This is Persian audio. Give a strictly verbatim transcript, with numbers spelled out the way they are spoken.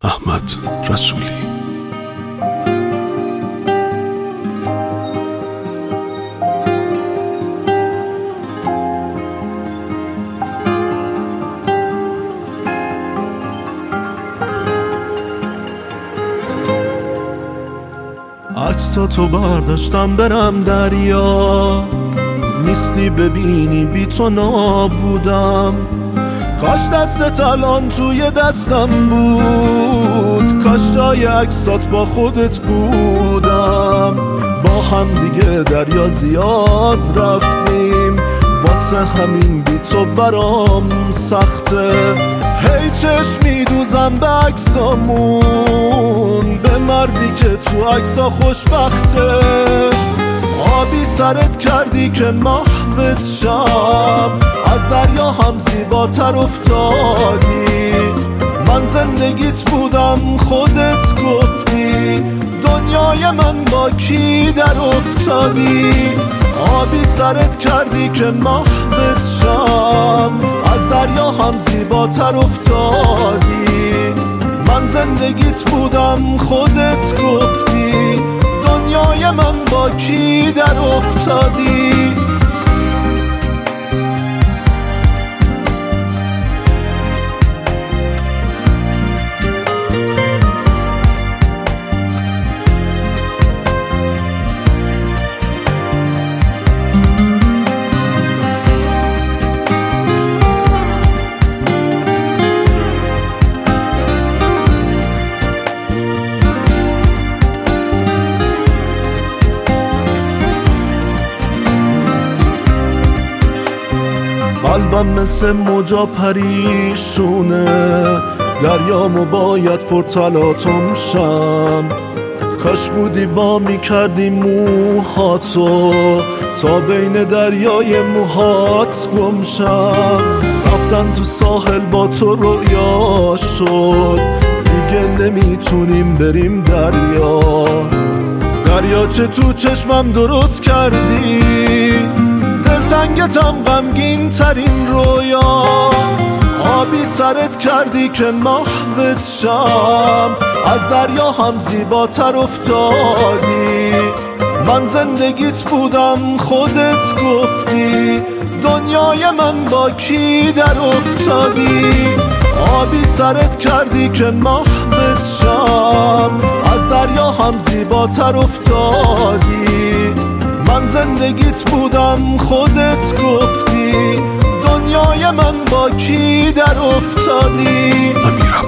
احمد رسولی. عکساتو برداشتم برم دریا، نیستی ببینی بی تو نابودم. کاش دستت الان توی دستم بود، کاش جای عکسات با خودت بودم. با هم دیگه دریا زیاد رفتیم، واسه همین بی تو برام سخته. هی چشم میدوزم به عکسامون، به مردی که تو عکسا خوشبخته. آبی سرت کردی که محوت شم، از دریا هم زیباتر افتادی. من زندگیت بودم خودت گفتی، دنیای من با کی در افتادی. آبی سرت کردی که محوت شم، از دریا هم زیباتر افتادی. من زندگیت بودم خودت گفتی، دنیای من با کی در افتادی. قلبم مثل موجا پریشونه، دریامو باید پرتلاتم شم. کاش بودی وا میکردی موهاتو، تا بین دریای موهات گم شم. رفتن تو ساحل با تو رویا شد، دیگه نمیتونیم بریم دریا. دریاچه تو چشمم درست کردی، دلتنگتم غمگین ترین رویا. آبی سرت کردی که محوت شم، از دریا هم زیباتر افتادی. من زندگیت بودم خودت گفتی، دنیای من با کی در افتادی. آبی سرت کردی که محوت شم، از دریا هم زیباتر افتادی. من زندگیت بودم خودت گفتی، دنیای من با کی در افتادی. امیر